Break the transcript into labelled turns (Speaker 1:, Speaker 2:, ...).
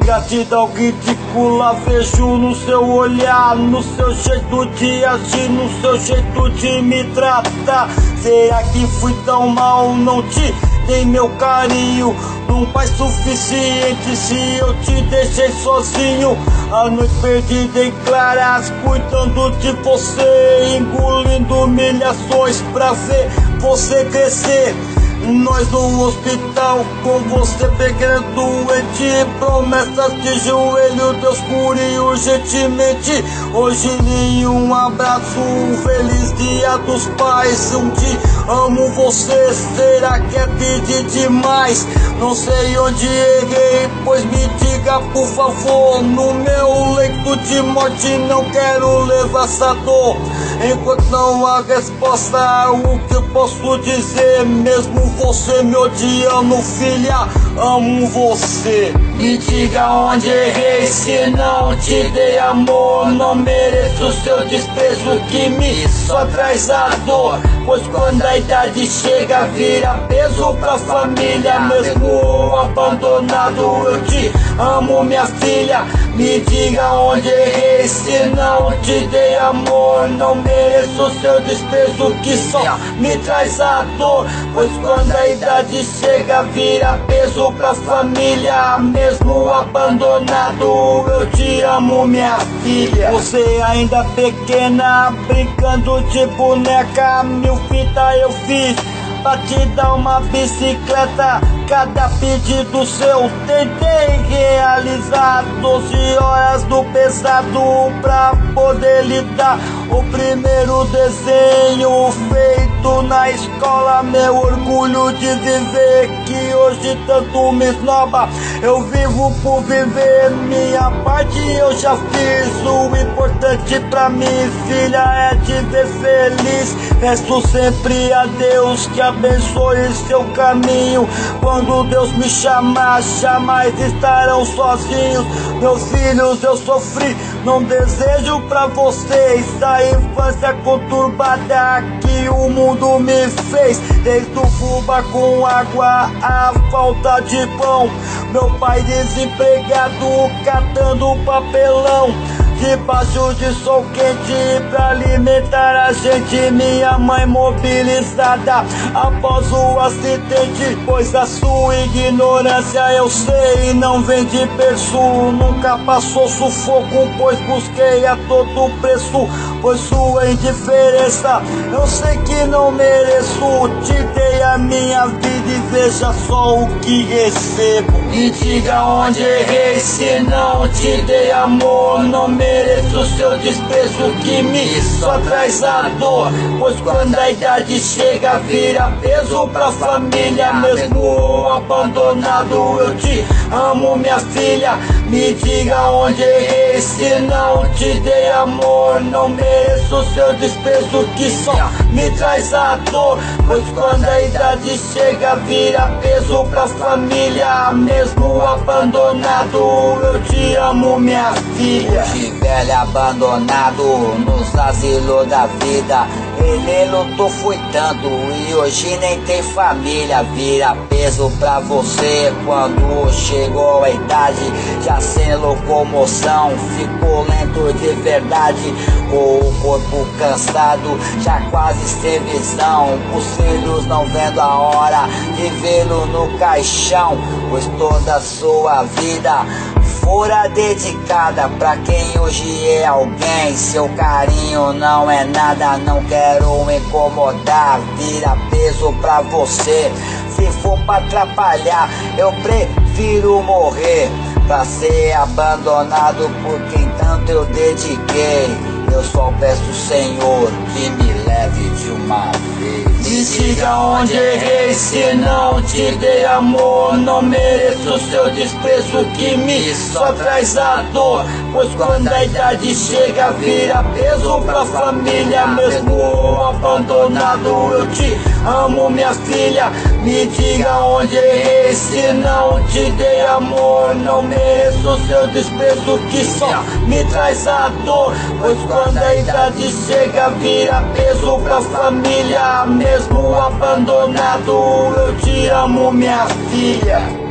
Speaker 1: ingratidão ridícula vejo no seu olhar, no seu jeito de agir, no seu jeito de me tratar. Será que fui tão mal? Não te dei meu carinho, não faz suficiente se eu te deixei sozinho. A noite perdida em claras, cuidando de você, engolindo humilhações pra ver você crescer. Nós no hospital, com você pequeno doente, promessas de joelho, Deus cure urgentemente. Hoje nenhum abraço, feliz dia dos pais. Um dia amo você, será que é pedir demais? Não sei onde errei, pois me diga por favor. No meu leito de morte não quero levar essa dor. Enquanto não há resposta, o que eu posso dizer? Mesmo você me odiando, filha, amo você. Me diga onde errei, se não te dei amor. Não mereço seu desprezo que me só traz a dor. Pois quando a idade chega vira peso pra família. Mesmo abandonado eu te amo, minha filha. Me diga onde errei, se não te dei amor. Não mereço seu desprezo que só me traz a dor. Pois quando a idade chega vira peso pra família. Mesmo abandonado eu te amo, minha filha. Você ainda pequena, brincando de boneca. Mil fitas eu fiz pra te dar uma bicicleta. Cada pedido seu tentei realizar. 12 horas do pesado pra poder lhe dar o primeiro desenho feito na escola. Meu orgulho de viver, que hoje tanto me esnoba. Eu vivo por viver, minha parte eu já fiz. O importante pra mim, filha, é te ver feliz. Peço sempre a Deus que abençoe seu caminho. Quando Deus me chamar, jamais estarão sozinhos. Meus filhos, eu sofri, não desejo pra vocês a infância conturbada que o mundo me fez. Desde o fubá com água, a falta de pão. Meu pai desempregado, catando papelão. Debaixo de sol quente pra alimentar a gente. Minha mãe mobilizada após o acidente. Pois a sua ignorância eu sei não vem de berço. Nunca passou sufoco, pois busquei a todo preço. Pois sua indiferença eu sei que não mereço. Te dei a minha vida e veja só o que recebo. Me diga onde errei, se não te dei amor. Não mereço seu desprezo que me só traz a dor. Pois quando a idade chega vira peso pra família. Mesmo abandonado eu te amo, minha filha. Me diga onde errei, se não te dei amor. Não mereço seu desprezo que só me traz a dor. Pois quando a idade chega vira peso pra família. Mesmo abandonado eu te amo, minha filha.
Speaker 2: Hoje velho abandonado nos asilos da vida. Ele lutou, foi tanto e hoje nem tem família. Vira peso pra você quando chegou a idade. Já sem locomoção, ficou lento de verdade. Com o corpo cansado, já quase sem visão. Os filhos não vendo a hora de vê-lo no caixão. Pois toda a sua vida fora dedicada pra quem hoje é alguém. Seu carinho não é nada, não quero incomodar. Vira peso pra você, se for pra atrapalhar eu prefiro morrer. Pra ser abandonado por quem tanto eu dediquei. Eu só peço, Senhor, que me leve de uma vez.
Speaker 1: Me diga onde errei, se não te dei amor. Não mereço seu desprezo que me só traz a dor. Pois quando a idade chega vira peso pra família. Mesmo abandonado eu te amo, minha filha. Me diga onde errei, se não te dei amor. Não mereço seu desprezo que só me traz a dor. Pois quando a idade chega vira peso pra família. Mesmo abandonado eu te amo, minha filha.